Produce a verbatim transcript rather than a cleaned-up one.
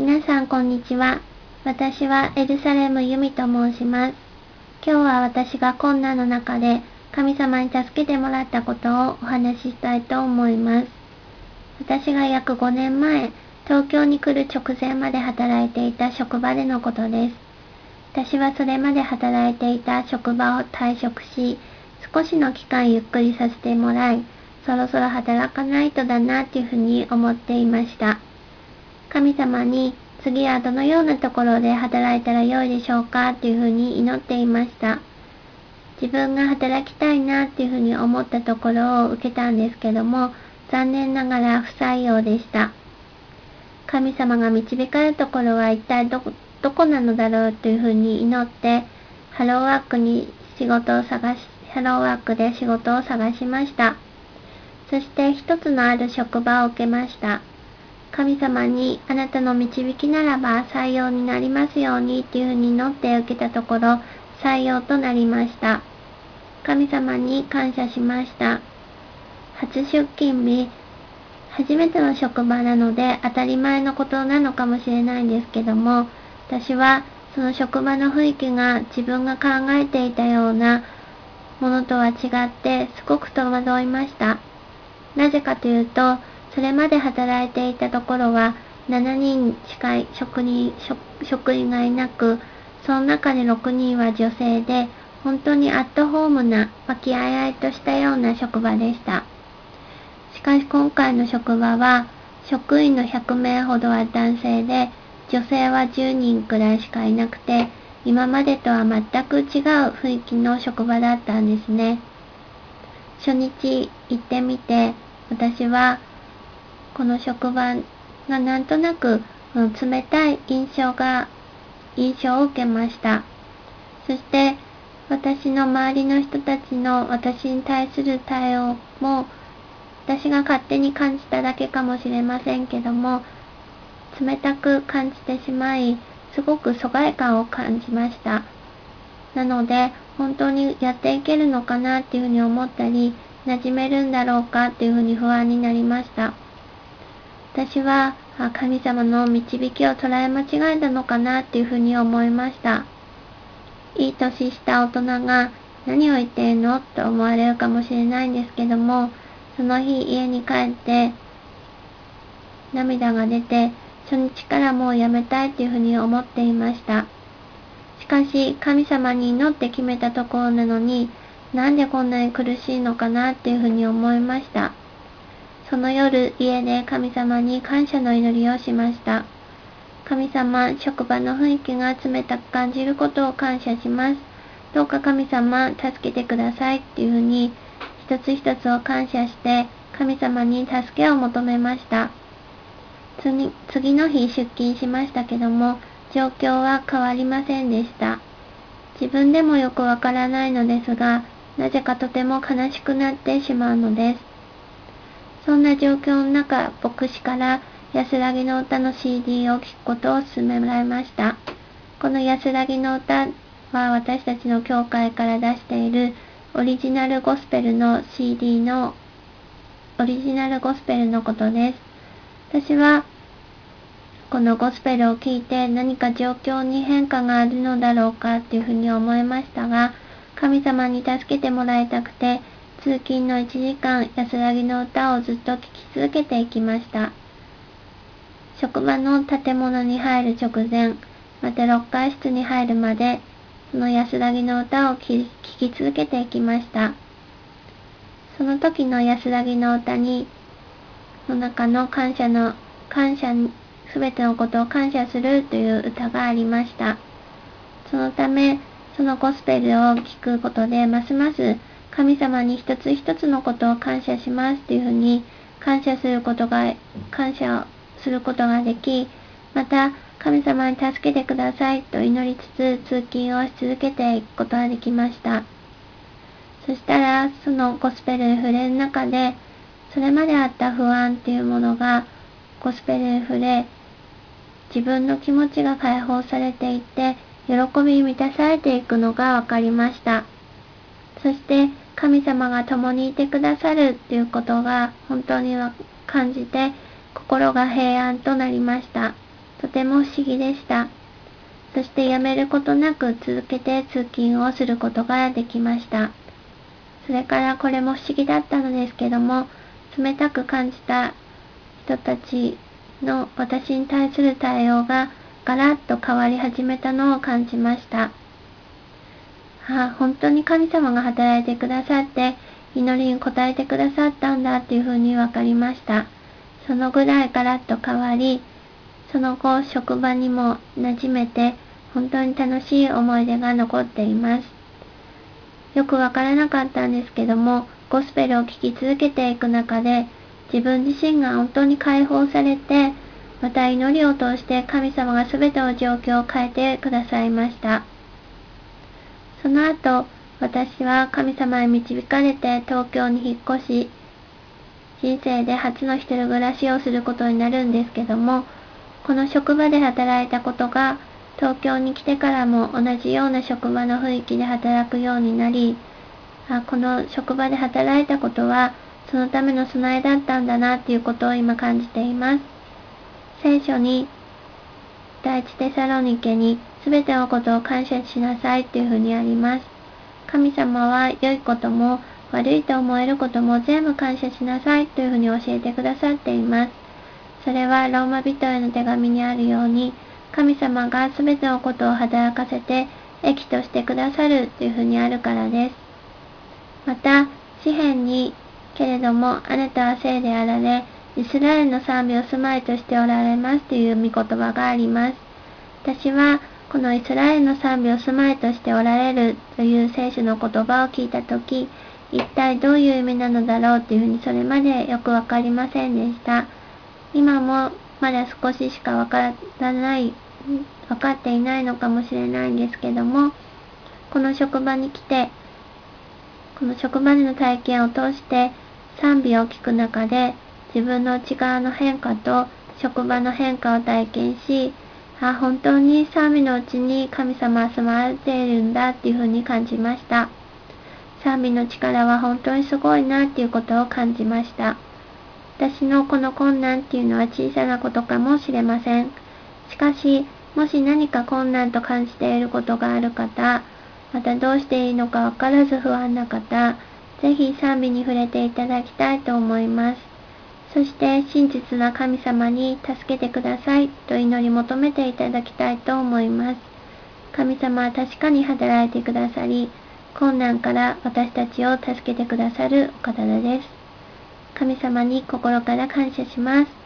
皆さんこんにちは。私はエルサレムユミと申します。今日は私が困難の中で神様に助けてもらったことをお話ししたいと思います。私が約ごねんまえ、東京に来る直前まで働いていた職場でのことです。私はそれまで働いていた職場を退職し、少しの期間ゆっくりさせてもらい、そろそろ働かないとだなっていうふうに思っていました。神様に次はどのようなところで働いたらよいでしょうかというふうに祈っていました。自分が働きたいなっていうふうに思ったところを受けたんですけども、残念ながら不採用でした。神様が導かれるところは一体どこ、どこなのだろうというふうに祈って、ハローワークに仕事を探し、ハローワークで仕事を探しました。そして一つのある職場を受けました。神様にあなたの導きならば採用になりますようにっていうふうに祈って受けたところ、採用となりました。神様に感謝しました。初出勤日、初めての職場なので当たり前のことなのかもしれないんですけども、私はその職場の雰囲気が自分が考えていたようなものとは違ってすごく戸惑いました。なぜかというと、それまで働いていたところはしちにんしか職人、職員がいなく、その中でろくにんは女性で、本当にアットホームな和気あいあいとしたような職場でした。しかし今回の職場は、職員のひゃくめいほどは男性で、女性はじゅうにんくらいしかいなくて、今までとは全く違う雰囲気の職場だったんですね。初日行ってみて、私はこの職場がなんとなく、うん、冷たい印象が、印象を受けました。そして、私の周りの人たちの私に対する対応も、私が勝手に感じただけかもしれませんけども、冷たく感じてしまい、すごく疎外感を感じました。なので、本当にやっていけるのかなっていうふうに思ったり、馴染めるんだろうかっていうふうに不安になりました。私は神様の導きを捉え間違えたのかなっていうふうに思いました。いい年した大人が何を言っているのと思われるかもしれないんですけども、その日家に帰って涙が出て、初日からもうやめたいっていうふうに思っていました。しかし神様に祈って決めたところなのに、なんでこんなに苦しいのかなっていうふうに思いました。その夜、家で神様に感謝の祈りをしました。神様、職場の雰囲気が冷たく感じることを感謝します。どうか神様、助けてくださいっていうふうに、一つ一つを感謝して、神様に助けを求めました。次、次の日出勤しましたけども、状況は変わりませんでした。自分でもよくわからないのですが、なぜかとても悲しくなってしまうのです。そんな状況の中、牧師から安らぎの歌の シーディー を聴くことを勧められました。この安らぎの歌は私たちの教会から出しているオリジナルゴスペルの シーディー のオリジナルゴスペルのことです。私はこのゴスペルを聴いて何か状況に変化があるのだろうかっていうふうに思いましたが、神様に助けてもらいたくて、通勤のいちじかん安らぎの歌をずっと聴き続けていきました。職場の建物に入る直前、またろっかい室に入るまで、その安らぎの歌を聴き続けていきました。その時の安らぎの歌に、の中の感謝の、感謝に、すべてのことを感謝するという歌がありました。そのため、そのゴスペルを聴くことで、ますます神様に一つ一つのことを感謝しますというふうに感謝することが、感謝することができ、また神様に助けてくださいと祈りつつ通勤をし続けていくことができました。そしたら、そのゴスペルに触れる中で、それまであった不安っていうものがゴスペルに触れ、自分の気持ちが解放されていって、喜びに満たされていくのがわかりました。そして神様が共にいてくださるっていうことが本当に感じて、心が平安となりました。 とても不思議でした。そしてやめることなく続けて通勤をすることができました。それからこれも不思議だったのですけども、冷たく感じた人たちの私に対する対応がガラッと変わり始めたのを感じました。あ、本当に神様が働いてくださって、祈りに応えてくださったんだっていうふうに分かりました。そのぐらいガラッと変わり、その後職場にも馴染めて、本当に楽しい思い出が残っています。よくわからなかったんですけども、ゴスペルを聴き続けていく中で、自分自身が本当に解放されて、また祈りを通して神様が全ての状況を変えてくださいました。その後、私は神様へ導かれて東京に引っ越し、人生で初の一人暮らしをすることになるんですけども、この職場で働いたことが、東京に来てからも同じような職場の雰囲気で働くようになり、あ、この職場で働いたことは、そのための備えだったんだなっていうことを今感じています。聖書に、第一テサロニケにすべてのことを感謝しなさいっていうふうにあります。神様は良いことも悪いと思えることも全部感謝しなさいというふうに教えてくださっています。それはローマ人への手紙にあるように、神様がすべてのことを働かせて益としてくださるというふうにあるからです。また、詩篇に、けれどもあなたは聖であられ、イスラエルの賛美を住まいとしておられますという御言葉があります。私はこのイスラエルの賛美を住まいとしておられるという聖書の言葉を聞いたとき、一体どういう意味なのだろうというふうにそれまでよくわかりませんでした。今もまだ少ししかわからない、わかっていないのかもしれないんですけども、この職場に来て、この職場での体験を通して賛美を聞く中で自分の内側の変化と職場の変化を体験し、あ、本当に賛美のうちに神様は住まわれているんだっていうふうに感じました。賛美の力は本当にすごいなっていうことを感じました。私のこの困難っていうのは小さなことかもしれません。しかし、もし何か困難と感じていることがある方、またどうしていいのかわからず不安な方、ぜひ賛美に触れていただきたいと思います。そして真実な神様に助けてくださいと祈り求めていただきたいと思います。神様は確かに働いてくださり、困難から私たちを助けてくださるお方です。神様に心から感謝します。